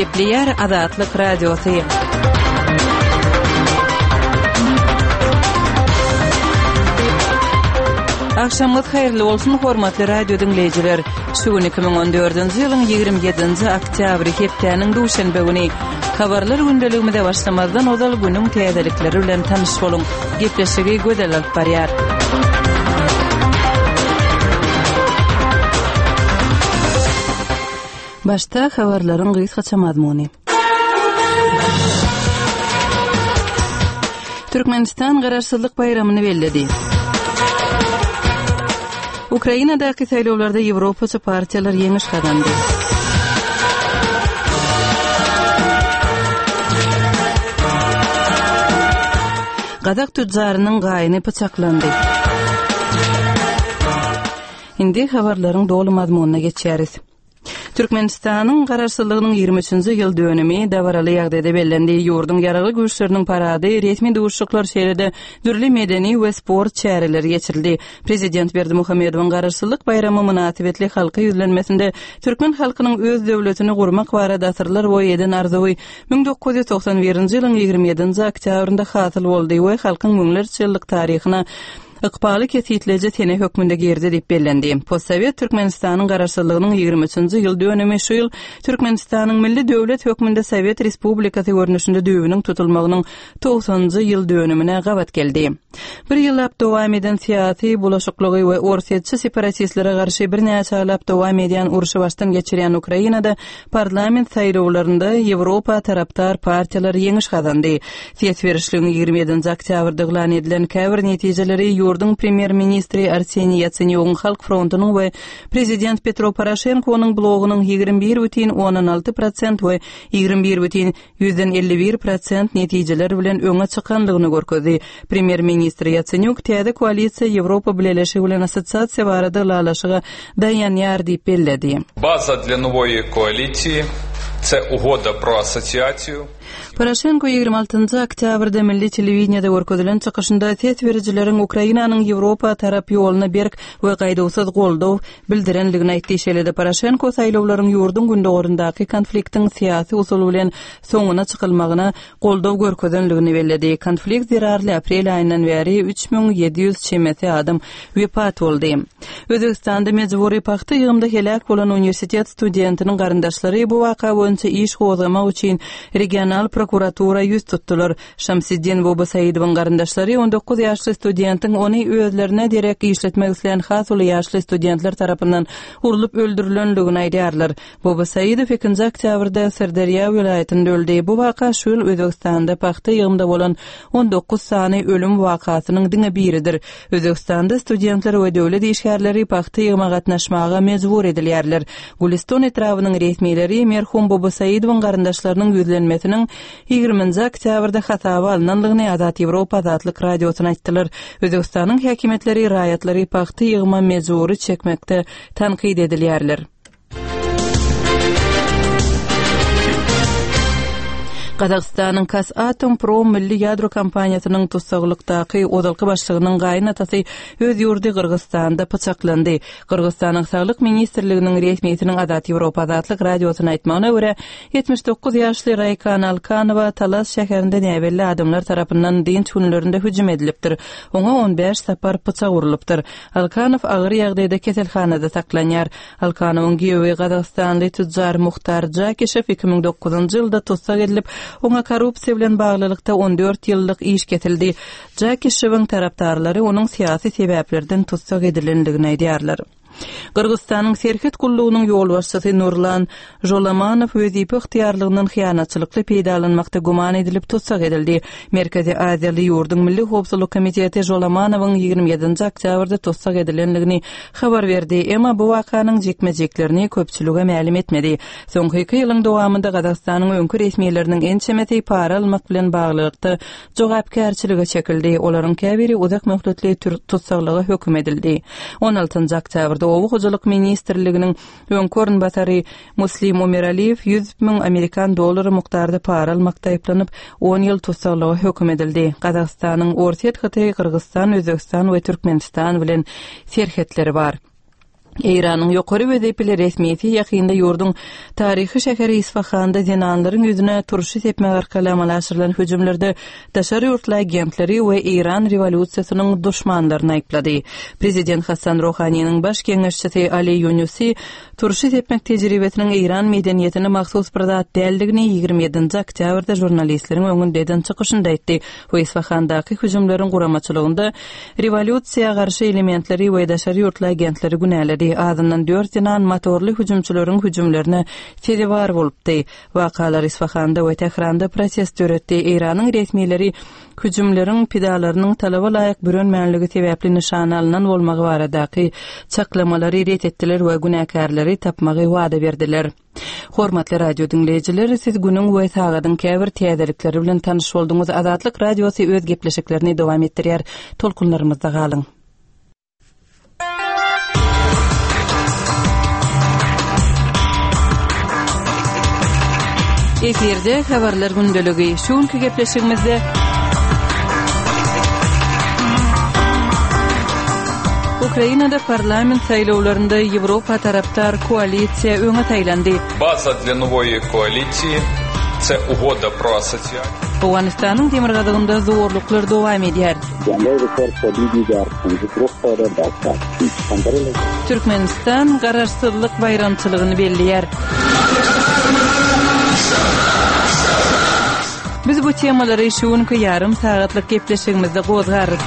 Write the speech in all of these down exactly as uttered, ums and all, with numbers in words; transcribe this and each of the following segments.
Gepleyer Azatlyk Radiosu. Akşamınız hayırlı olsun hormatly radio dinleyijiler. Şu iki bin on dördünji ýylyň ýygrimi ýedinji oktýabry hepdeniň duşanby güni habarlar gündeliginde başlamazdan ozal günüň täzelikleri bilen tanyş boluň. Gepleşigi gödel alyp barýar. Başta habarlaryň gysgaça mazmuny. Türkmenistan garaşsyzlyk bayramyny belledi. Ukrainadaky saýlawlarda Ýewropaça partiýalar ýeňiş kazandy. Gadak tüccarynyň gaýyny pyçaklandy. Indi habarlaryň dolu mazmunyna geçýäris. Türkmenistanyň garaşsyzlygynyň ýygrimi üçinji ýyl dönemi dabaraly ýagdaýda bellendi. Ýurdun ýaraly güýçleriniň parady, resmi duşuklar şeýlede dürli medeni we sport çäreleri geçirildi. Prezident Berdimuhammedowyň garaşsyzlyk bayramy münasibetli halka ýüzlenmesinde türkmen halkynyň öz döwletini gurmak barada asyrlar boýy eden arzuwy bin dokuz ýüz toksan birinji ýylyň ýygrimi ýedinji oktýabrynda hasyl boldy we halkyň müňlerçe ýyllyk taryhyna Iqbaly kesitleje tene hökmünde gerdi dip bellendi. Postsovet Türkmenistanyň garaşsyzlygynyň ýygrimi üçinji ýyl dönemi şu ýyl Türkmenistanyň milli döwlet hökmünde Sowet Respublikasy görnüşinde düýbüniň tutulmagynyň togsanjy ýyl dönemine gabat geldi. Bir ýyllap dowam eden syýasy bulaşyklygy we orsiýetçi separatistlere garşy bir näçe ýyllap dowam eden uruşy başdan geçirýän Ukrainada parlament saýlawlarynda Ýewropa taraptar partiýalar ýeňiş kazandy. Siýasat berişliginiň ýygrimi ýedinji oktýabrda glan edilen käbir netijeleri Ýurdun premier ministri Arseniy Yatsenýowyň Halk frontunyň we prezident Petro Poroshenkowyň blogunyň ýygrimi bir бүтүн oňdan alty prosent we ýygrimi bir бүтүn elli bir prosent netijeler bilen öňe çykanlygyny görkezdi. Premier ministri Yatsenyok täze koalisiýa Ýewropa bileşigi bilen assosiasiýa barada lalaşyga daýanýar diýip belledi. База для нової коаліції – це угода про асоціацію. Poroshenko ýygrimi altynjy oktýabrda milli telewiziýada görkezilen çykyşynda ses berijileriň Ukrainanyň Ýewropa tarap ýoluna berk we gaýdawsyz goldaw bildirenligini aýtdy. Şeýlede Poroshenko saýlawlaryň ýurdun gündegorundaky konfliktiň syýasy usuly bilen soňuna çykylmagyna goldaw görkezenligini belledi. Konflikt zerarly aprel aýyndan beri üç bin ýedi ýüz çemeti adam wepat boldy. Özbekistanda mejburi paxta ýygymda helak bolan uniwersitet studentiniň garyndaşlary bu waka boýunça iş gozgamak üçin regional prokuratura yüz tuttular. Şamsiddin Bobo Saýidowyň garyndaşlary on dokuz ýaşly studentiň ony özlerine direk işletmek isleyen has uly ýaşly studentler tarapyndan urulup öldürilenligini aýdýarlar. Bobo Saýidow ikinji oktýabrda Sirdarýa welaýatynda öldü. Bu waka şu ýyl Özbekistanda paxta ýygymda bolan on dokuz sany ölüm wakasynyň diňe biridir. Özbekistanda studentler we döwlet işgärleri paxta ýygyma gatnaşmaga mejbur edilýärler. Guliston etrawynyň resmileri merhum Bobo Saýidowyň garyndaşlarynyň ýüzlenmesiniň ýygrimi oktýabrda hataba alynanlygyny Azat Ýewropa Azatlyk Radiosyna aýtdylar. Özbekistanyň häkimetleri raýatlary paxta ýygyma mejbury çekmekde tanqid edilýärler. Kazakstanyň Kasatom-Prom milli ýadro kompaniýasynyň tutsaglykdaky odalky başlygynyň gaýnatasy öz ýurdy Kyrgyzstanda pyçaklandy. Kyrgyzstanyň saglyk ministrliginiň resmiýetiniň Azat Ýewropa Azatlyk Radiosyna aýtmagyna görä ýetmiş dokuz ýaşly Raykan Alkanowa Talas şäherinde näbelli adamlar tarapyndan dinç günlerinde hüjüm edilipdir. Oňa on beş sapar pyçak urulypdyr. Alkanow agyr ýagdaýda keselhanada saklanýar. Alkanowyň giýewi Kazakstanly tüccar Muhtar Jakishev iki bin dokuzunjy ýylda tutsak edilip Oňa korrupsiýa bilen baglylykda on dört ýyllyk iş ketildi. Jakishewiň tarapdarlary onuň syýasy sebäplerden tutsak edilendigini aýdýarlar. Kyrgyzstanyň Serhet Kullugynyň ýolbaşçysy Nurlan Jolamanow wezip ixtiýarlygynyň hyýanatçylykly peýdalanmakda guman edilip tutsak edildi. Merkezi Aziýaly ýurdun milli howpsuzlyk komiteti Jolamanowyň ýygrimi ýedinji oktýabrda tutsak edilenligini habar berdi. Emma bu wakanyň jekmejeklerini köpçülüge ma'lum etmedi. Soňky iki ýylyň dowamında Kazakstanyň öňkü resmiýetleriniň ençemeti para almak bilen baglykda jogapkärçiligi çekildi. Olaryň käbiri uzak möhletli tutsaklyga hökm edildi. on altynjy oktýabrda Owu hojalyk ministrliginiň öňkörün batary Muslim Umeraliýew yüz bin Amerikan dollary mukdarda para almakda aýplanyp on ýyl tutsaklyga hökm edildi. Kazakstanyň Orsiýet, Hytaý, Kyrgyzstan, Özbegistan we Türkmenistan bilen serhetleri bar. İran'ın yukarı vəzifeli resmiyeti yakında yurdun tarihi şehri İsfahan'da zinanların yüzüne turşu tepme arkalı amalaşırılan hücumlarda daşarı yurtla agentleri ve İran revolütsiyasının düşmanlarını ayıpladı. Prezident Hasan Rouhani'nin baş kengeşçisi Ali Yunusi turşu tepmek tecrübetinin İran medeniyetine mahsus bir zat değerligini yigirmi yedinci oktyabrda jurnalistlerin önündeden çıkışında etti. Ve İsfahan'daki hücumların kuramaçılığında revolütsiya karşı elementleri ve daşarı yurtla agentleri güneledi. Adından dört zinan motorlu hücumçuların hücumlarına ferivar bolupdy. Vakalar İsfahan'da ve Tehran'da protest öğretti. İran'ın resmileri hücumların pidalarının talaba laýyk bürünmänligi sebäpli nişan alınan bolmagy baradaki çaklamaları ret ettiler ve günäkärleri tapmagy wada berdiler. Hormatly radio dinleyijiler, siz günüň we sagadyň käbir täzelikleri bilen tanyş bolduňyz. Azatlyk radiosu öz gepleşiklerini dowam etdirýär. Tolkunlarymyzda galyň. Eferde habarlar gündeligi. Şuňky gepleşigimizde Ukrainada parlament saýlawlarynda Ýewropa taraptar koalisiýa öňe taýlandy. База для нової коаліції – це угода про асоціацію. Awganistanyň demirgadygynda zorluklar dowam edýär. Türkmenistan gararsızlyk bayramçylygyny belliýär. Biz bu temalary şuňky ýarym sagatlyk gepleşigimizde gozgarys.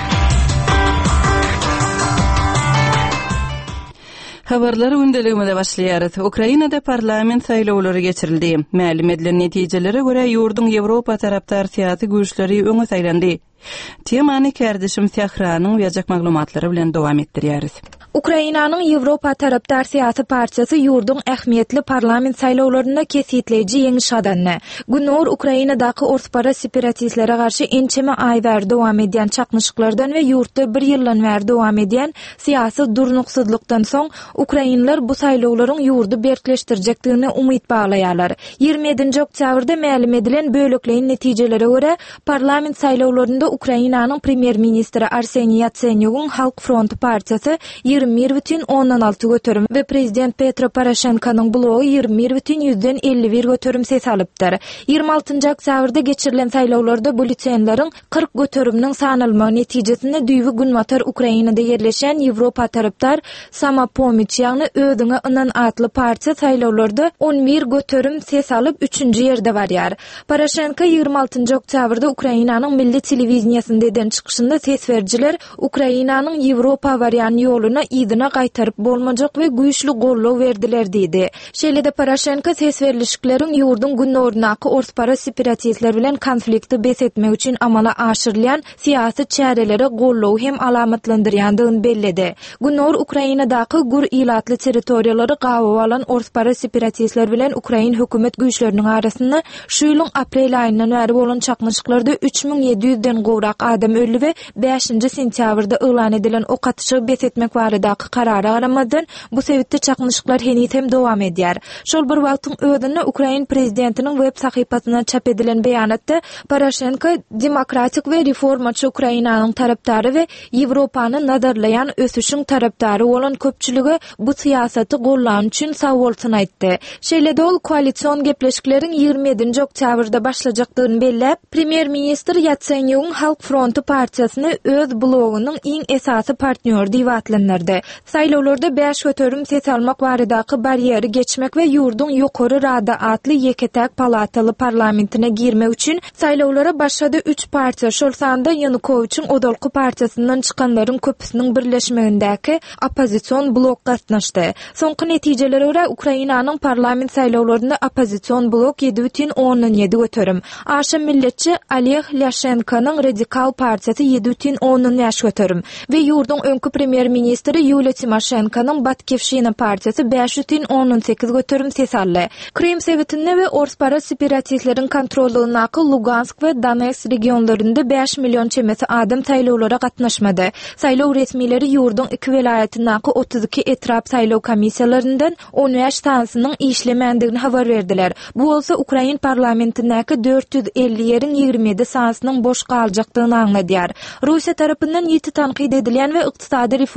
Habarlar gündeliginde başlaýar. Ukrainada parlament saýlawlary geçirildi. Mälim edilen netijelere görä ýurdun Ýewropa taraptar siýasy güýçleri öňe saýlandy. Temany kärdişim Tehranyň ýazak maglumatlary bilen dowam etdirýäris. Ukrainanyň Ýewropa taraptar siýasy partiýasy ýurdun ähmiýetli parlament saýlawlarynda kesitleýiji ýeňiş adanny. Günür Ukrainadaky ortspara separatistlere garşy ençeme aý bäri dowam edýän çakmyşyklardan we ýurtda bir ýyldan bäri dowam edýän siýasy durnuksuzlukdan soň Ukrainler bu saýlawlaryň ýurdu berkleşdirjekdigine umyt baglaýarlar. ýygrimi ýedinji oktyabrda mälim edilen bölükleýin netijelere görä parlament saýlawlarynda Ukrainanyň premier ministri Arseniy Yatsenyugyň Halk Fronty partiýasy ýygrimi bir бүтүн ondan alty götürüm we prezident Petro Poroshenkonyň blogy ýygrimi bir бүтүn yüzden elli bir götürüm ses alypdyr. ýygrimi altynjy oktyabrda geçirilen saýlawlarda bulletinlaryň kırk götürümniň sanalmagy netijesinde düýbi günwatar Ukrainada ýerleşen Ýewropa taraptar Samopomich ýagny ödüňe ınan atly partiýa saýlawlarda on bir götürüm ses alyp üçünji ýerde barýar. Poroshenko ýygrimi altynjy oktyabrda Ukrainanyň milli telewizionyasynda eden çykyşynda ses berjiler Ukrainanyň Ýewropa barýan ýoluna idina gaýtaryp bolmajak we güýçli gollaw berdiler diýdi. Şeýlede Poroshenko ses berilişikleriň ýurdun günnörünaky ortspara separatistler bilen konflikti bes etmek üçin amala aşyrylýan siýasy çärelere gollaw hem alamatlandyrýandygyny belledi. Günnör Ukrainadaky gur ilatly territoriýalary gabaw alan ortspara separatistler bilen Ukrain hökümet güýçleriniň arasynda şu ýylyň aprel aýyndan bäri bolan çakmyşyklarda üç miň ýedi ýüzden gowrak adam öldü we beşinji sentýabrda elan edilen ok atyşy bes etmek baradaky karara garamadan bu sebäpde çakmyşyklar henitem dowam edýär. Şol bir wagtyň ödünde Ukrain prezidentiniň web sahypasyna çap edilen beýanatda Poroshenko demokratik we reformaçy Ukrainanyň tarapdary we Ýewropany nazarlayan ösüşiň tarapdary bolan köpçüligi bu siýasaty gollan üçin sag bolsun aýtdy. Şeýle ol koalisiýon gepleşikleriň ýygrimi ýedinji oktyabrda başlajakdygyny bellep, premier ministr Yatsenyugyň Halk Fronty partiýasyny öz blogynyň iň esasy partnýör diýip atlandyrdy. Saýlawlarda beş götürüm ses almak baradaky barýeri geçmek we ýurdun ýokary rada atly ýeketäk palataly parlamentine girmek üçin saýlawlara başlady üç partiýa. Şol sanda Yanukowyçyň Odolky partiýasyndan çykanlaryň köpüsiniň birleşmegindäki opozisiýon blok gatnaşdy. Soňky netijelere görä Ukrainanyň parlament saýlawlarynda opozisiýon blok ýedi бүтүn ondan ýedi götürüm. Aşa milletçi Oleg Lyashenkonyň Radikal partiýasy ýedi бүтүn ondan beş götürüm we ýurdun öňkü premier ministri Yulia Tymoshenkonyň Batkivşina partiýasy beş бүтүn ondan sekiz götürüm ses aldy. Krim Sowetinde we ortspara separatistleriň kontrolündaky Lugansk we Donetsk regionlarynda beş milyon çemesi adam saýlawlara gatnaşmady. Saýlaw resmileri ýurdun iki welaýatynyňky otuz iki etrap saýlaw komissiýalaryndan on beş tanysynyň işlemendigini habar berdiler. Bu bolsa Ukrain parlamentindäki dört yüz elli ýeriň ýygrimi ýedi sanasynyň boş galjakdygyny aňladýar. Russiýa tarapyndan ýeti tanqid edilen we ykdysady reformalara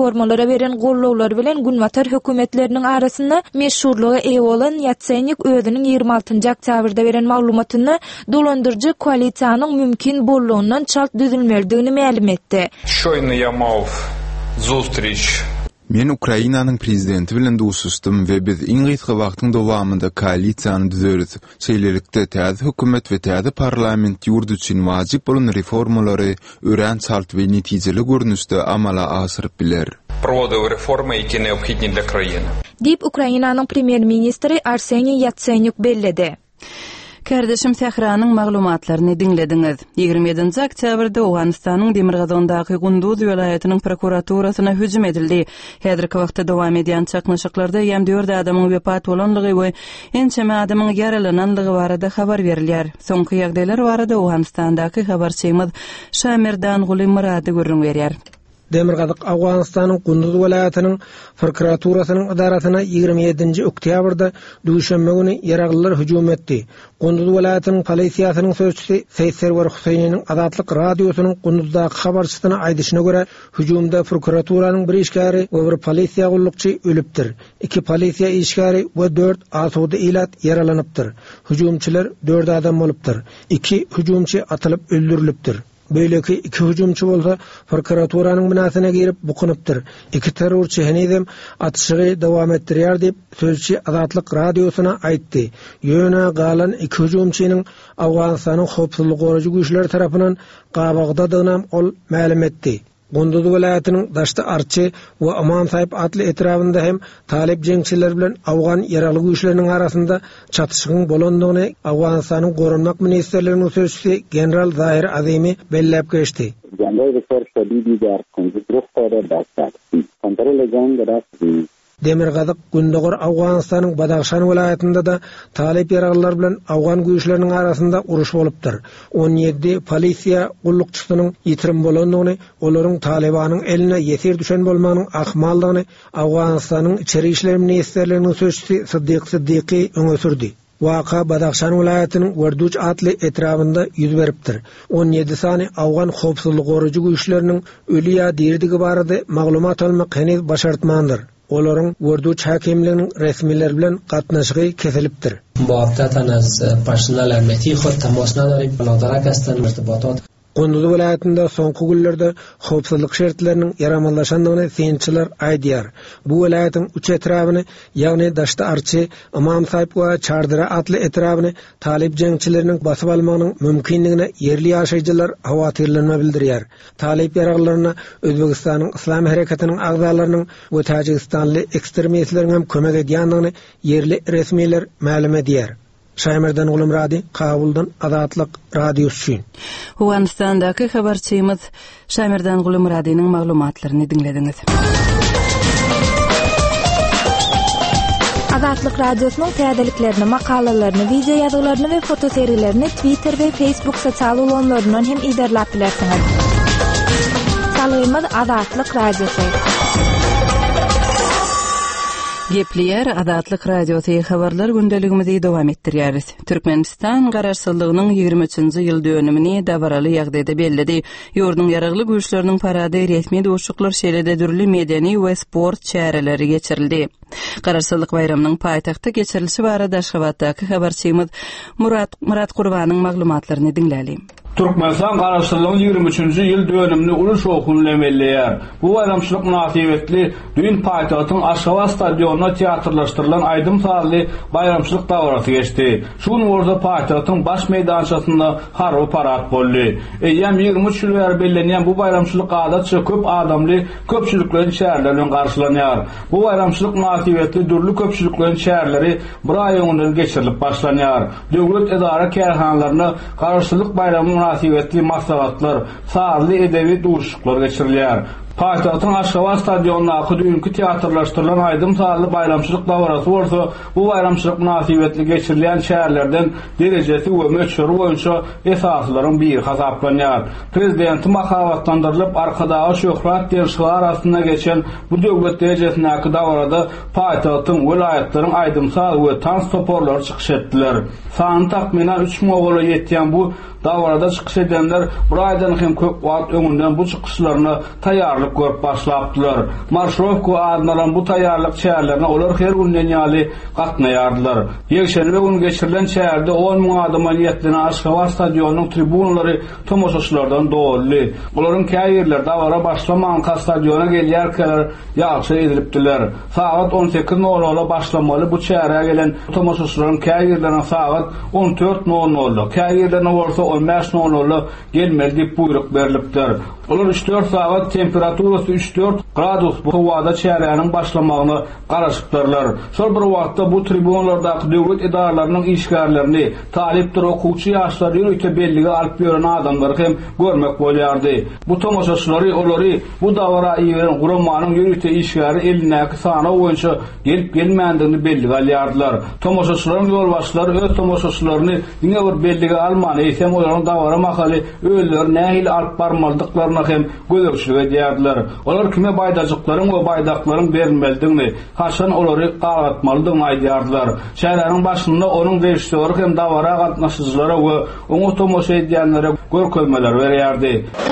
ýyllarda beren gollawlar bilen Günwatar hökümetleriniň arasynda meşhurlygy eýe bolan Yatsenyuk özüniň ýygrima altynjy oktýabrda beren maglumatyny dolandyrjy koalisiýanyň mümkin bolluğundan çalt düzülmeligini ma'lum etdi. Щойно я мав зустріч. Men Ukrainanyň prezidenti bilen duşuşdum we biz iň gysga wagtyň dowamında koalisiýany düzörüz. Şeýlelikde täze hökümet we täze parlament ýurdu üçin wajyp bolan reformalary ören çalt we netijeli görnüşde amala aşyryp biler. Проводив реформи, які необхідні для країни. Dip Ukrainanyň premier-ministri Arseniy Yatsenyuk belledi. Kardeşim Sahranyň maglumatlaryny dinlediňiz. ýygrima ýedinji oktýabrda Awganystanyň Demirgazondaky Gunduz welaýatynyň prokuraturasyna hüjüm edildi. Häzirki wagtda dowam edýän çaknaşyklarda ýam dört adamyň wepat bolanlygy we ençeme adamyň ýaralananlygy barada habar berilýär. Soňky ýagdaýlar barada Awganystandaky habarçymyz Şamerdan Guly Murady görüň berýär. Demirgazyk Awganystanyň Gunduz welaýatynyň prokuraturasynyň idarasyna ýygrima ýedinji oktýabrda düşenme güni ýaraglylar hüjüm etdi. Gunduz welaýatynyň polisiýasynyň sözçüsi Seýserwer Husaýnyň Azatlyk radiosynyň Gunduzdaky habarçysyna aýdyşyna görä, hüjümde prokuraturanın bir işgäri we bir polisiýa gullukçy ölüpdir. Iki polisiýa işgäri we dört asudy ilat yaralanypdyr. Hüjümçiler dört adam bolypdyr. İki hüjümçi atylyp öldürilipdir. Böyleki iki hüjümçi bolsa prokuraturanın binasyna girip bukunypdyr. İki terrorçy henizem atışygy dowam etdirýär diýip sözçi Azatlyk radiosyna aýtdy. Ýöne galan iki hüjümçiniň Awganystanyň howpsuzlyk goragy güýçleri tarapyndan gabagdadygyny ol ma'lum etdi. Gunduz welaýatynyň Daşty Arçy we Aman Saýyp adly etrafynda hem talip jeňçiler bilen Awgan ýaraly güýçleriniň arasynda çatışygyň bolandygyny Awganystanyň Gorunmak ministrliginiň sözçüsi general Zahir Azimi belläp geçdi. Demirgazyk Gündogor Awganystanyň Badaxşan welaýatynda da talip ýaralylar bilen Awgan güýçleriniň arasynda uruş bolupdyr. on ýedi polisiýa gullukçysynyň ýitirim bolandygyny, olaryň Talibanyň eline ýetir düşen bolmagynyň ahmallygyny Awganystanyň içeri işler ministrliginiň sözçüsi Siddiq Siddiqi öňe sürdi. Waka Badaxşan welaýatynyň Werduç adly etrafynda ýüz beripdir. on ýedi sany Awgan howpsuzlyk goragy güýçleriniň ölü ýa dirdigi barada maglumat almak heniz başartmandyr. Olaryň Werduç hakimliginiň resmiler bilen gatnaşygy kesilipdir. Bu haftadan az personal amniyeti xod temas nadarib nadarak astan irtibatat. Gunduz welaýatynda soňky günlerde howpsuzlyk şertleriniň yaramanlaşandygyny synçylar aýdýar. Bu welaýatyň üç etrabyny, ýagny Daşty Arçy, Imam Saýyp we Çardyra atly etrabyny talip jeňçileriniň basyp almagynyň mümkinligine ýerli ýaşaýjylar hawatyrlanma bildirýär. Talip ýaraglaryna Özbegistanyň Islam hareketyniň agzalarynyň we Tajikistanly ekstremistleriniň hem kömek edýändigini ýerli resmiler ma'lum edýär. Şaýmerdan Guly Murady, Kabuldan Azatlyk radiosu. Awganystandaky habarçymyz Şaýmerdan Guly Muradynyň maglumatlaryny dinlediňiz. Azatlyk radiosynyň täzeliklerini, makalalaryny, video ýazgalaryny we fotoseriýelerini Twitter we Facebook sosial ulanlaryndan hem iderläp bilersiňiz. Salaýymyz Azatlyk radiosu. Gepleýär Azatlyk radiosy habarlar gündeligimizi dowam etdirýäris. Türkmenistan garaşsyzlygynyň ýygrima üçinji ýyl dönümini dabaraly ýagdaýda belledi. Ýurdun ýaragly güýçleriniň parady resmi duşuklar şeýlede dürli medeni we sport çäreleri geçirildi. Garaşsyzlyk bayramynyň paýtagtda geçirilişi barada Aşgabatdaky habarçymyz Murat Murat Gurbanyň maglumatlaryny dinläli. Türkmenistan garaşsyzlygynyň ýygrima üçinji ýyl dönümini uruş okunyny emelleýär. Bu bayramçylyk münasibetli düýün paýtagtyň Aşgabat stadionuna teatrlaşdyrylan aýdym sarly bayramçylyk dawraty geçdi. Şu gün orada paýtagtyň baş meýdançasynda harby parat boldy. Eýem ýygrima üç ýyl bäri bellenýän bu bayramçylyk adatça köp adamly köpçüliklerin şäherleri bilen garşylanýar. Bu bayramçylyk münasibetli dürli köpçüliklerin şäherleri bir aý öňünden geçirilip başlanýar. Döwlet edara kärhanalaryna garaşsyzlyk bayramy münasibetli maslahatlar, saatly edebi duşuklar geçirilýär. Paýtagtyň Aşgabat stadionunaky düýünki teatrlaşdyrylan aýdym sarly bayramçylyk dawraty bolsa, bu bayramçylyk münasibetli geçirilýän şäherlerden derejesi we möçhuri boýunça esaslaryň biri hasaplanýar. Prezidenti makabatlandyrylyp arkadagy şöhrat derşiler arasynda geçen bu döwlet derejesindäki dawrada paýtagtyň welaýatlaryň aýdym sarly we tans toporlary çykyş etdiler. Sany takminan üç miň ogula ýetýän bu Dawarada çıkış edenler buraydan hem köp wagt öňünden bu çıkışlaryna taýýarlyk görüp başlapdylar. Marşrowka adlanan bu taýýarlyk çäherlerine olar her günden ýaly gatnaýardylar. Ýekşenbe gün geçirilen çäherde on müň adama niýetlenen Aşgabat stadionunyň tribunalary tomoşaçylardan dolly. Olaryň käý ýerlerde dawara başlamagan stadiona gelýärkäler ýagşy edilipdiler. Saat on sekiz nol nol başlamaly bu çäherä gelen tomoşaçylaryň käý ýerlerine saat on dört nol nol, käý ýerlerine bolsa on beş nol nol gelmeli diýip buyruk berilipdir. Olar üç dört saat temperaturasy üç dört gradus bu howada çäheräniň başlamagyny garaşypdyrlar. Şol bir wagtda bu tribunalardaky döwlet idaralarynyň işgärlerini, talipdir okuwçy ýaşlar ýürüte belligi alyp ýören adamlary hem görmek bolýardy. Bu tomoşaçylary olary bu dawara ýeren guramanyň ýürüte işgäri elinäki sana boýunça gelip gelmändigini belli alýardylar. Tomoşaçylaryň ýolbaşçylary öz tomoşaçylaryny diňe bir belligi almany ýetsem olaryň dawara makaly öýler nähil alyp barmaldyklaryna hem gözükçülük edýärdiler. Olar kime baýdajyklaryň we baýdaklaryň berilmelidigini, haçan olary gagatmalydygyny aýdýardylar. Şäheräniň başynda onuň rejissöri hem dawara gatnaşyjylary we oňa tomoşa edýänlere görkezmeler berýärdi.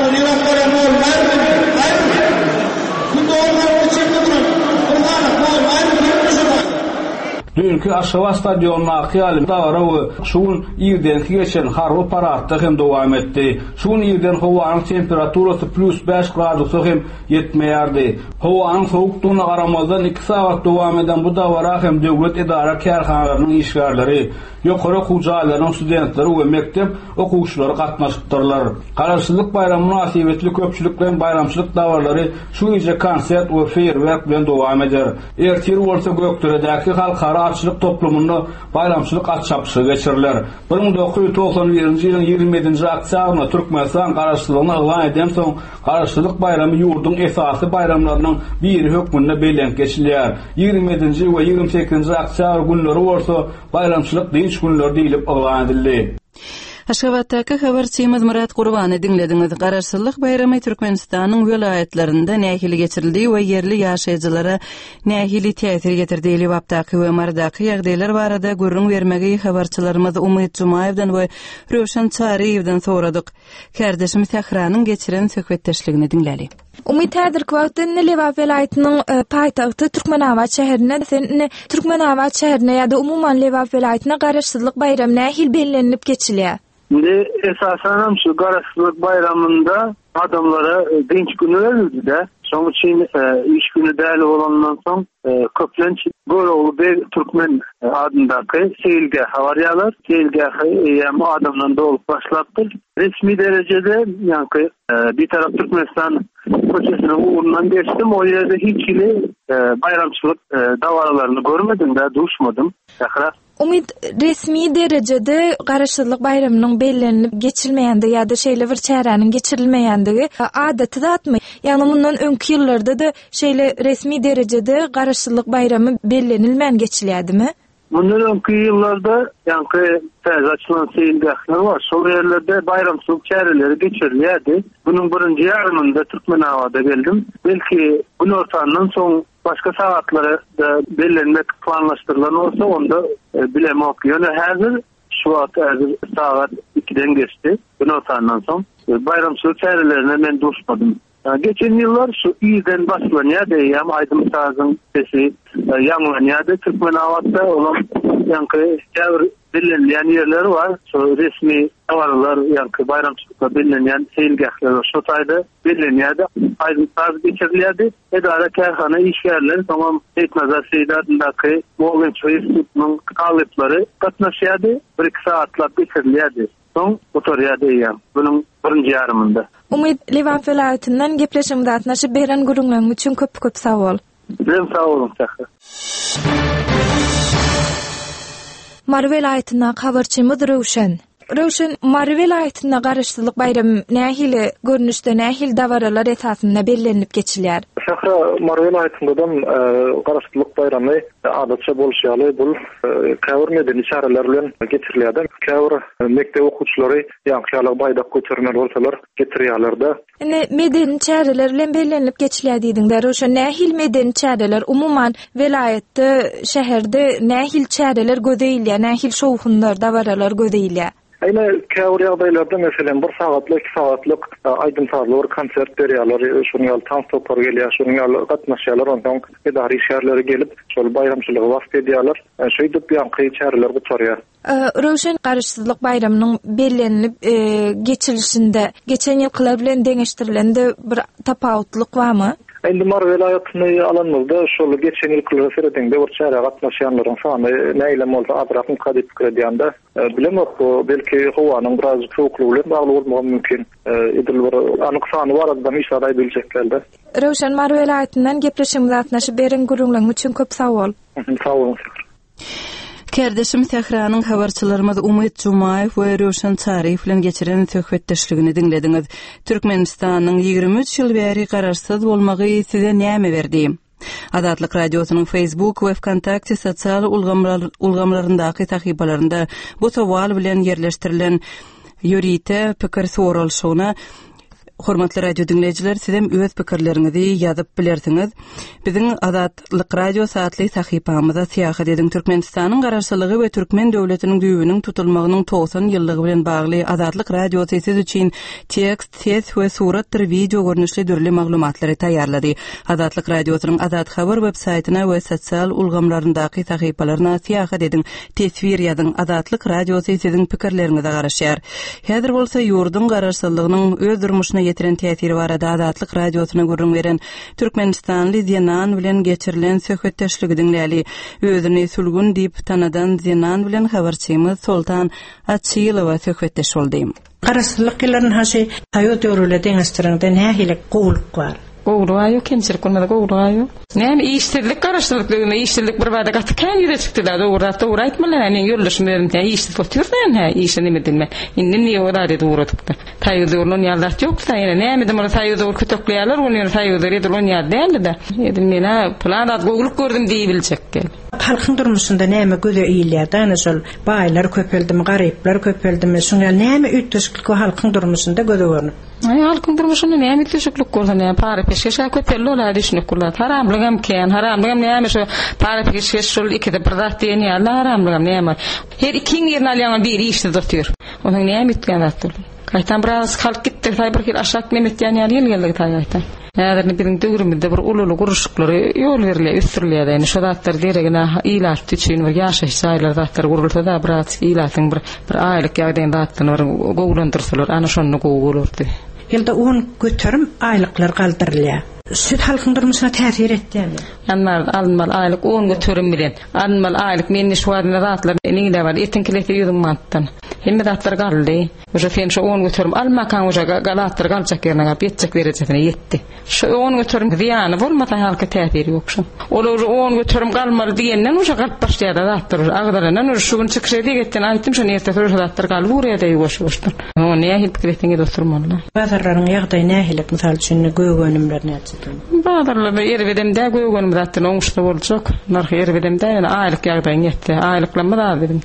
Dünkü Aşgabat stadionunyň akyýaly dawara we şuň ýerdenki geçen harby paratda hem dowam etdi. Şuň ýerden howanyň temperaturasy plus beş gradusy hem ýetmeýärdi. Howanyň sowuklygyna garamazdan iki saat dowam eden bu dawara hem döwlet idara kärhanalarynyň işgärleri, ýokary okuwçylaryň studentleri we mektep okuwçylary gatnaşypdyrlar. Garaşsyzlyk bayramy münasibetli köpçülik bilen bayramçylyk dawarlary şu ýerje konsert we feýerwerk bilen dowam eder. Ertir bolsa Gökderedäki halkara açlyk toplumunda bayramçylyk atçapşy geçiriler. bir ming dokuz ýüz toksan birinji ýylyň ýigrimenti oktýabrynda Türkmenistan garaşsyzlygyny elan eden soň garaşsyzlyk bayramy ýurdun esasy bayramlarynyň biri hökmünde beýlen geçilýär. ýigrimenti we ýigrimpi sekizinji oktýabr günleri bolsa bayramçylyk dinç günler diýilip elan edildi. Aşgabatdaky habarçymyz Murat Gurbany dinlediňiz. Garaşsyzlyk bayramy Türkmenistanyň welaýatlarynda nähili geçirildi we yerli ýaşaýjylara nähili täsir getirdi. Waptaky we mardaky ýagdaýlar barada görüň bermegi habarçylarymyz Umyt Jumaýewden we Röşen Çariýewden soradyk. Kardeşimiz Sahranyň geçiren söhbetdeşligini dinläli. Umyt häzirki wagtda Nileva welaýatynyň paýtagty Türkmenawat şäherine, sen Türkmenawat şäherine ýa-da umumyň Nileva welaýatyna garaşsyzlyk bayramy nähili bellenip geçilýär? Şimdi esasen şu garaşsyzlyk bayramında adamlara dinç günü verildi de. Son için e, iş günü däl bolandan soň e, köplenç Goroğlu Bey Türkmen adındaky seýilgah habarýalar, seýilgahy ýa-da adamdan dolup başlapdyr. Resmi derecede ýa-ni e, bir taraf Türkmenistan köçesiniň uğrundan geçdim. O ýerde hiç ýyly e, bayramçylyk e, dawaralarını görmedim de, duşmadım. Sahra Umid resmi derecede garaşsyzlyk bayramynyň bellenip geçirilmeýändigi ýa-da şeýle bir çäheräniň geçirilmeýändigi adaty zatmy? Ýani mundan öňki ýyllarda da şeýle resmi derecede garaşsyzlyk bayramy bellenilmän geçilýädimi? Mundan öňki ýyllarda ýa-ni täze açylan seýilgahlar bar. Şol ýerlerde bayramçylyk çähereleri geçirilýärdi. Bunyň birinji ýarymynda Türkmenawada geldim. Belki gün ortandan soň başka saatlara da belirlenmek planlaştırılan olsa onda e, bilem okuyor. Hazır şu wagt hazır saat ikiden geçti. Bunu otandan son e, bayramçylyk çäherelerine men duşmadım. Yani geçen yıllar şu iyiden başlanýar diýýär, aýdym sazyň sesi e, ýanglanýardy. Türkmenawatda olan ýa-ni käbir belirlenýän ýerler var. Şu resmi dawarlar ýa-ni bayramçylykka belirlenýän seýilgahlar şu taýda belirlenýärdi. Aýdym saz geçirilýärdi. Edara kärhana işgärleri tamam etmezler seýdatyndaky Mogen Çoýsupnyň galyplary gatnaşýardy. bir iki saatlap geçirilýärdi. Soň oturýardy ýa-ni bunyň birinji ýarymynda. Umyt Livan welaýatynyň gepleşiginde atnaşyp beren gurulmagyň üçin köp-köp sag bol. Ben sag bolun Sahra. Mary welaýatyna habarçymyz Röşen. Röşen, Mary welaýatyna garaşsyzlyk bayramy nähili görnüşde, nähili dawaralar esasynda bellenip geçilýär? Sahra Mary welaýatyndan garaşsyzlyk bayramy adatça bolýarly. Bu käbir medeni çähereler bilen geçirilýärdi. Käbir mektep okuwçylary ýa-ni baýdak götürmeli bolsalar getirýärler-de. Ne medeni çähereler bilen bellenip geçilýär diýdiňler. Röşen, nähili medeni çähereler umumyň welaýatda, şäherde nähili çähereler gözeýilýär, nähili şowhunlar, dawaralar gözeýilýär? Ayna käwr ýagdaýlarda meselem bir sagatlyk, iki sagatlyk aýdymsazlyk konsert berýärler, şonuň ýaly tans topar gelýär, şonuň ýaly gatnaşýarlar, ondan edary şäherlere gelip şol bayramçylygy wagt edýärler. Şeý diýip ýanky çäherler gutarýar. Röşen Garaşsyzlyk bayramynyň bellenip geçilişinde geçen ýylkylar bilen deňeşdirilende bir tapawutlyk barmy? Endi Mar welaýatyny alanmazda şol geçen ýylkylar seredinde bir çäre gatnaşýanlaryň sany näile bolsa azrak mukadip kirýände bilemok, belki howanyň biraz çoklugy bilen bagly bolmagy mümkin. Edil bir anyk sany baraddan iş aday biljekler. Röşen Mar welaýatynyň gepleşigimiz atnaşyp beren gurulmagy üçin köp sag bol. Sag bolun. Kerdeşim Tehranyň habarçylarymyz Umyt Jumaýew we Röşen Çaryýew bilen geçiren söhbetdeşligini diňlediňiz. Türkmenistanyň ýygrimi üç ýyl bäri gararsyz bolmagy size näme berdi? Adatlyk radiosynyň Facebook we Wkontakte sosial ulgamlaryndaky tahybalarynda bu sowal bilen yerleşdirilen ýörite pikir sorulşygyna hormatly radio dinleyijiler, sizem öz pikirleriňizi ýazyp bilersiňiz. Biziň Adatlyk radio saatly tahypamyza syýahat ediň. Türkmenistanyň garaşsylygy we türkmen döwletiniň düýbüniň tutulmagynyň toğsan ýyllygy bilen bagly Adatlyk radio siz üçin tekst, ses we suratlar, video görnüşli dürli maglumatlary taýýarlady. Adatlyk radiosynyň Adat habar web saýtyna we sosial ulgamlaryndaky tahypalaryna syýahat ediň. Tesvir ýazyň. Adatlyk radio siziň pikirleriňize garaşýar. Häzir bolsa ýurdun garaşsylygynyň öz durmuşyna yetiren täsiri barada Adatlyk radiosyna gurrun beren Türkmenistanly Zenan bilen geçirilen söhbetdeşligi diňläli. Özüni sulgun diýip tanadan Zenan bilen habarçymyz Sultan Atçylowa söhbetdeş boldy. Garaşsylyk ýyllaryň haşy haýat ýörüle deňestirende nähile gowluk bar. Gowlaýy, kençilik bolmada gowlaýy. Näme işçilik, garaşsylyklygynda işçilik bir bada gatdy kän ýere çykdylar, dogry dogry aýtmalar, ýani ýurluşmyň täze işçilik bolýar da, işçi nime diýme. Indi niýe ora dedi uratykda. Taýýdyrlan ýallar ýok da, ýani näme demeli taýýdyr kötöklýärler, ony taýýdyr edilýän ýa däldi. Edim mena plan at gowluk gördüm diýip biljekkel. Halkyň durmuşynda näme göze iýilýär, ana şol baýlar köpeldimi, garyplar köpeldimi, şoňa näme ütdeşiklik halkyň durmuşynda göze görnüp. Ay halkyň durmuşyny näme ütdeşiklik görsen, para peşkeşe köpelli olar düşünüp kullar. Haramlygam kän, haramlygam näme şo para peşkeşe şol ikide bir zat diýen ýa haramlygam näme. Her ikiň ýerine alýan bir işdi dotýar. Onuň näme ütgen zatdyr. Gaýtan biraz halk gitdi, taýbyr kil aşak memet ýany ýel geldi taýýaýtan. Näderni biziň döwrümizde bir ululu guruşuklary ýol berilýär, üstürilýär. Ýani şo zatlar deregine ilat üçin bir ýaşaş saýlar zatlar gurulsa da biraz ilatyň bir bir aýlyk ýagdaýynda zatlar gowlandyrsalar, ana şonu gowulardy. Ýylda on götürüm aýlyklar galdyrylýar. Süt halkyň durmuşyna täsir etdimi? Anlar almal aýlyk on götürüm bilen. Almal aýlyk meni şuwadyna zatlar eniňde bar, etinkilekde ýüzüm matdan. Hemme zatlar galdy. Oja fen şo on götürüm almakan oja galatlar galjak ýerine gap ýetjek derejesine ýetdi. Şo on götürüm diýany bolmasa halka täsir ýokşy. Olar on götürüm galmal diýenden oja galp başlaýar zatlar. Agdaranan oja şuň çykşy diýetden aýtdym şo näme täsir zatlar gal buraya ýoşuşdy. O näme hip kiretdiňe dosturmalylar. Bazarlaryň ýagdaýy nähilek misal üçin göwgönümler näçe? Bazarlarda ýerbedemde göwgönüm zatdan oňuşda boljak. Narh ýerbedemde ýani aýlyk ýagdaýy ýetdi. Aýlyklama da dedim.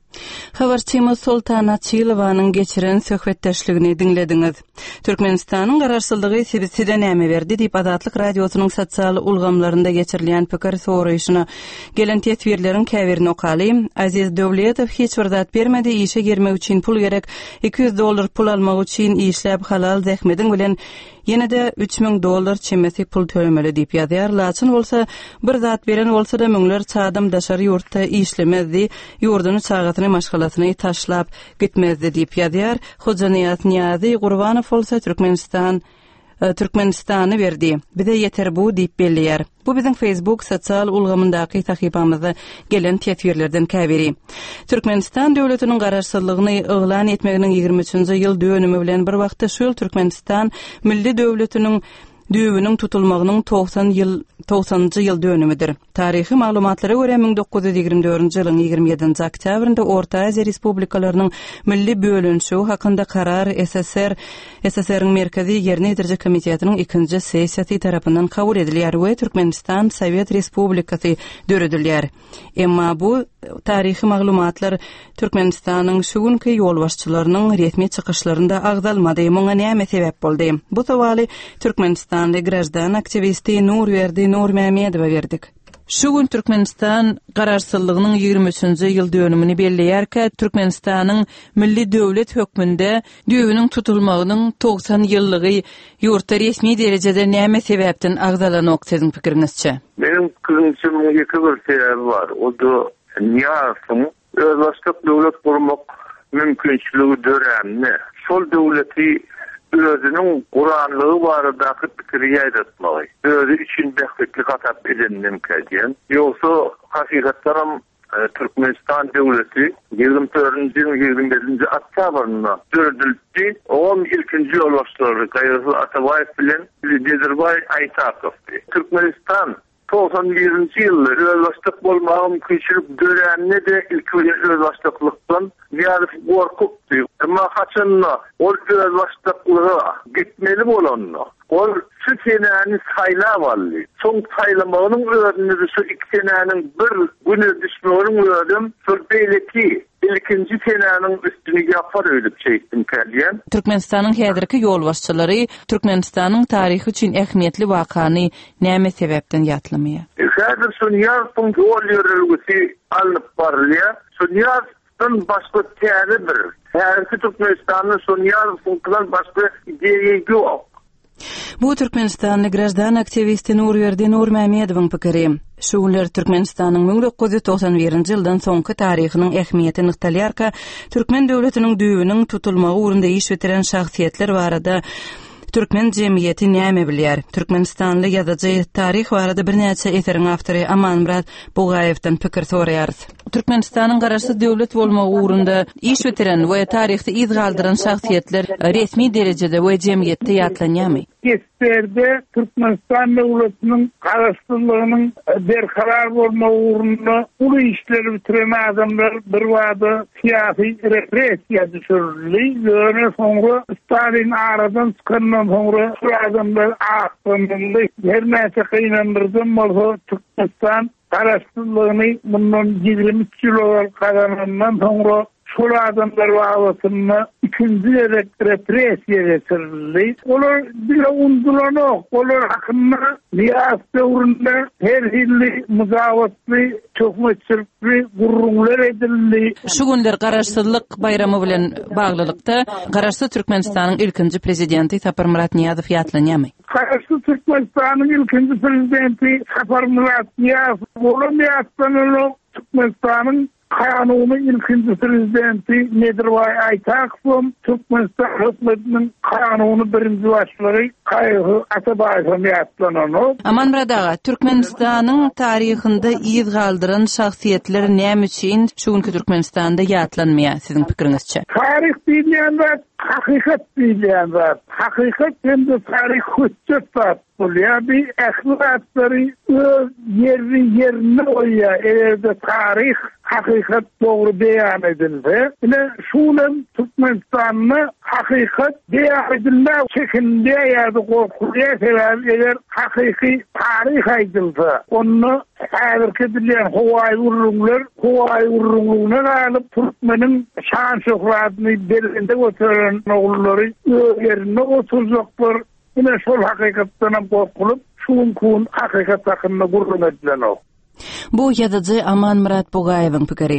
Habarçymyz Sultan Atçylowanyň geçiren söhbetdeşligini diňlediňiz. Türkmenistanyň garaşsylygy size näme berdi diýip Adatlyk radiosynyň sosial ulgamlarynda geçirilýän pikir soraýyşyna gelen tesvirleriň käbirini okaly. Aziz Döwletow hiç bir zat bermedi, işe girmek üçin pul gerek, iki yüz dollar pul almak üçin işläp halal zähmediň bilen ýene-de üç miň dollar çemesi pul tölemeli diýip ýazýar. Laçyn bolsa bir zat beren bolsa da müňler çadym daşary ýurtda işlemezdi, ýurduny çagatyny maşgalatyny taşlap gitmezdi diýip ýazýar. Hojaniyat Niýazy Gurbanow bolsa Türkmenistan Türkmenistany berdi. Bize yeter bu diýip belliýär. Bu biziň Facebook sosial ulgamyndaky tahypamyzda gelen tesvirlerden käbiri. Türkmenistan döwletiniň garaşsylygyny eglan etmeginiň ýigirmi üçinji ýyl dönümi bilen bir wagtda şol Türkmenistan milli döwletiniň düýbüniň tutulmagynyň toğsan ýyl toğsanjy ýyl dönümidir. Taryhy maglumatlara görä ming dokuz ýuz ýigirmi dördünji ýylyň ýigirmi ýedinji oktýabrynda Orta Aziýa respublikalarynyň milli bölünşi hakynda karar S S R S S R-iň merkezi ýerine ýetirjek komitetiniň ikinji sessiýasy tarapyndan kabul edilýär we Türkmenistan Sowet Respublikasy döredilýär. Emma bu taryhy maglumatlar Türkmenistanyň şugunky ýolbaşçylarynyň resmi çykyşlarynda agdalmady. Muňa näme sebäp boldy? Bu sowaly Türkmenistanly grajdan aktivisti Nurwerdi Nurmamedova berdik. Şu gün Türkmenistan gararsızlygynyň ýigirme üçinji ýyl dönümini belleýärkä, Türkmenistanyň milli döwlet hökmünde düýbüniň tutulmagynyň doksan ýyllygy ýurtda resmi derejede näme sebäpden agzalanok siziň pikiriňizçe? Benim kızımçımın iki bir sebebi var. O da Niyaz'ın özbaşlyk döwlet kurmak mümkinçiligi dörenini, şol döwleti özünün Kur'anlığı baradaky pikiri ýaýratmagy. Özü için behbetlik atap edeninem kädiyen. Ýogsa hakykatdan Türkmenistan döwleti ýygrimi dördünji ýygrimi beşinji oktýabrynda dürdüldi. on ilkinji ýol başçylary Gaýrı Atabaýew bilen Dezirbaý Aýtakow. Türkmenistan doksan birinji ýylda özbaşlyk bolmagy mümkinçilik dörenine de ilk özbaşlykdan ýaly gorkupdy. Emma haçanla ol özbaşlyklyga gitmeli bolanna. Ol şu senäni saýlap aldy. Soň saýlamanyň öňünde şu iki senäniň bir güni düşmeginiň öňünden şu beýleki ilkinji senäniň üstüne ýapar öýlüp çekdim kädiyen. Türkmenistanyň häzirki ýol başçylary Türkmenistanyň taryhy üçin ähmiýetli wakany näme sebäpden ýatlamaya? Häzir şu ýarpyň ýol ýörelgisi alınıp barylýar. Şu ýarpyň başga täze bir. Häzirki Türkmenistanyň şu ýarpyň başga ideýa ýok. Bu Türkmenistanly grajdan aktivisti Nurwerdi Nurmamiedowyň pikiri. Şu günler Türkmenistanyň bin dokuz ýüz toksan birinji ýyldan soňky taryhynyň ähmiýetini yktalýarka, Türkmen döwletiniň düýbüniň tutulmagy urunda iş bitiren şahsiýetler barada Türkmen jemgyýeti näme bilýär? Türkmenistanly ýazyjy taryh barada birnäçe eseriň awtory Amanmurat Bugaýewden pikir soraýarys. Türkmenistanyň garaşsyz döwlet bolmagy urunda iş bitiren we taryhda iz galdyran şahsiýetler resmi derejede we jemgyýetde ýatlanýarmy? Kesterde Türkmenistan döwletiniň garaşsyzlygynyň berkarar bolmagy urunda uly işleri bitiren adamlar bir wada siýasy repressiýa düşürildi. Ýöne soňra Stalin aradan çykandan soňra şu adamlar aklynda her näçe kynandyrdan bolsa Türkmenistan garaşsyzlygyny bundan ýygrimi üç ýyl kazanandan soňra şol adamlar wagtyny ikinji repressiýa geçirildi. Olar bir undurano, olar hakyny Niyaz döwründe her hilli muzawatly, çökmeçilikli gurrunlar edildi. Şu günler garaşsyzlyk bayramy bilen baglylykda garaşsyz Türkmenistanyň ilkinji prezidenti Saparmurat Niýazow ýatlanýarmy? Garaşsyz Türkmenistanyň ilkinji prezidenti Saparmurat Niýazow bolmaýatdyny Türkmenistanyň Kanuny ilkinji prezidenti Dezirbaý Aýtakow Türkmenistan hökümetiniň kanuny birinji başçylary Gaýrı Atabaýew ýatlanany. Amanmurat aga, Türkmenistanyň taryhynda iz galdyran şahsiýetler näme üçin şu günkü Türkmenistanda ýatlanmaýar siziň pikiriňizçe? Taryh diýende hakykat diýende, hakykat hem de taryh hüccet bolýar. Bir ähliatlary öz ýerli ýerine goýýar. Eger taryh hakykat dogry beýan edilse, ine şunem Türkmenistanyň hakykat beýan edilmä çekinde ýa-da gorkulýar sebäbi eger hakyky taryh aýdylsa, onu häzirki bilen howaý urrunlar, howaý urrunlugyna galyp Türkmeniň şan şöhratyny belinde götüren ogullary ýerine oturjaklar. Ine şol hakykatdan gorkulyp, şuň kun hakykat hakyna gurrun edilenok. Bu ýazyjy Amanmurat Bugaýewiň pikiri.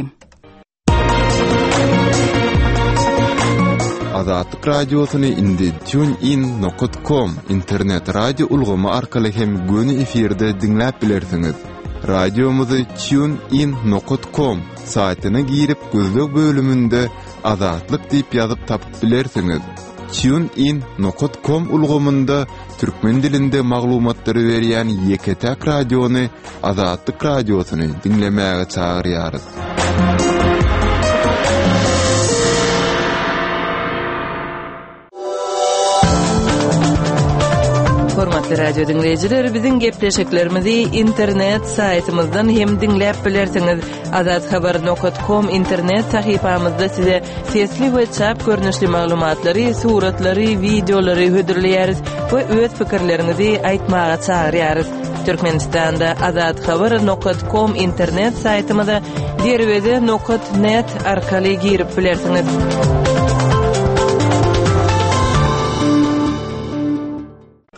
Azatlyk radiosyny indi tunein nokta com internet radio ulgamy arkaly hem göni efirde dinläp bilersiňiz. Radiomuzy tunein nokta com saýtyna girip gözlek bölümünde Azatlyk diýip ýazyp tapyp bilersiňiz. tunein nokta com ulgamynda türkmen dilinde maglumatlary berýän Ýeketäk radiony Azatlyk radiosyny dinlemäge çagyrýarys. Hormatly radio dinleyijiler, biziň gepleşiklerimizi internet saýtymyzdan hem dinläp bilersiňiz. azat habar nokta com internet sahypamyzda size sesli we çap görnüşli maglumatlary, suratlary, videolary hödürleýäris we öz pikirlerinizi aýtmaga çagyrýarys. Türkmenistanda azat habar nokta com internet saýtymyza derwede nokta net arkaly girip bilersiňiz.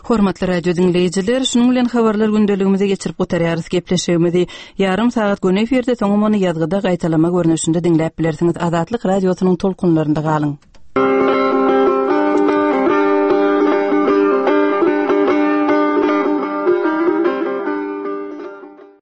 Hormatly radio dinleyijiler, şunuň bilen habarlar gündeligimize geçirip gotarýarys gepleşýärmizi. Yarım saat gün eferde soňumany ýazgyda gaýtalama görnüşinde dinläp bilersiňiz. Azatlyk radiosynyň tolkunlarynda galyň.